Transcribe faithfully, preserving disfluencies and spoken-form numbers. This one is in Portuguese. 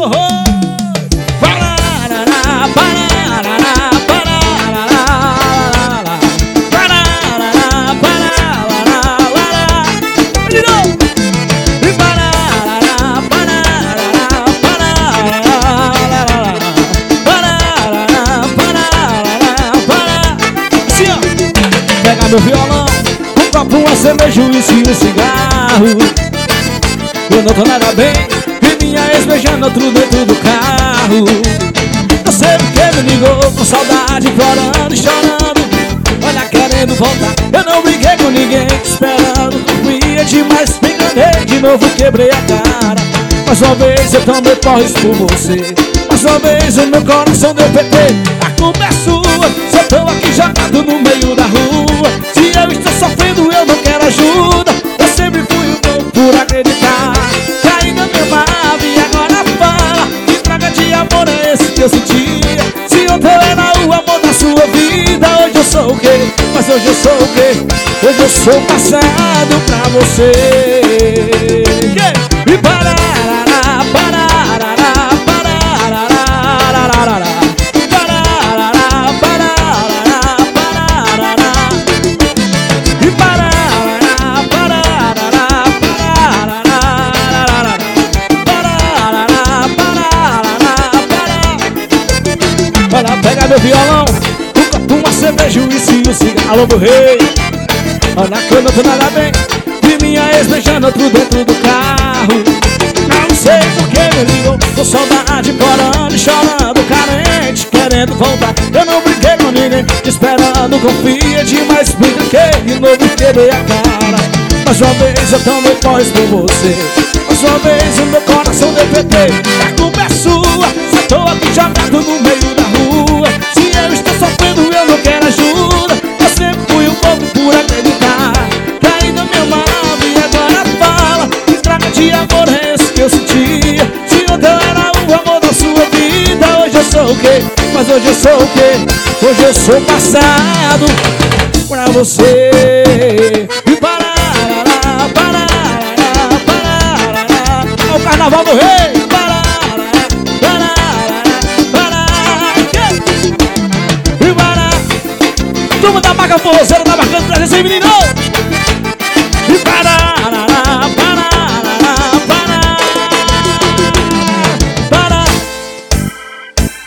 oh, oh. Parará, parará, parará, parará, parará, de novo. E parará, parará, parará, parará, parará, parará. Assim, ó. Pega meu violão, um copo, uma cerveja, um whisky e um cigarro. Eu não tô nada bem, vi minha ex beijando outro dentro do carro. Eu sei porque me ligou, com saudade, implorando e chorando. Olha, querendo voltar, eu não briguei com ninguém, esperando. Confia demais, me enganei, de novo quebrei a cara. Mais uma vez eu tomei porres por você, mais uma vez o meu coração deu P T. A culpa é sua, se eu tô aqui jogado no meio da rua. Se eu estou sofrendo, eu não quero ajuda. Eu sempre fui o bom por acreditar. Ainda me amava e agora fala. Que traga de amor é esse que eu sentia? Se ontem eu era o amor da sua vida, hoje eu sou o quê? Mas hoje eu sou o quê? Hoje eu sou passado pra você. E parará, parará, parará, parará, parará, parará, parará. E parará, parará, parará, parará, parará. Olha, pega meu violão, um copo, uma cerveja, um whisky e um cigarro. Alô, meu rei. Olha que eu não tô nada bem, vi minha ex beijando outro dentro do carro. Não sei por que me ligou, com saudade, implorando e chorando, carente, querendo voltar. Eu não brinquei com ninguém, esperando, confia demais, me brinquei de novo e quebrei a cara. Mais uma vez eu tomei pós por você, mais uma vez o meu coração deu P T. A culpa é sua, se eu tô aqui jogado no meio da rua. Se eu estou sofrendo, eu não quero ajuda. Eu sempre fui um pouco por acreditar. Que ainda me amava e agora fala. Que traga de amor é esse que eu sentia? Se ontem eu era o amor da sua vida, hoje eu sou o quê? Mas hoje eu sou o quê? Hoje eu sou passado pra você. E parará, parará, parará. É o carnaval do rei. Parará, parará, parará. E parará. Turma da Maca Forrozeira tá marcando presença aí, menino. E parará.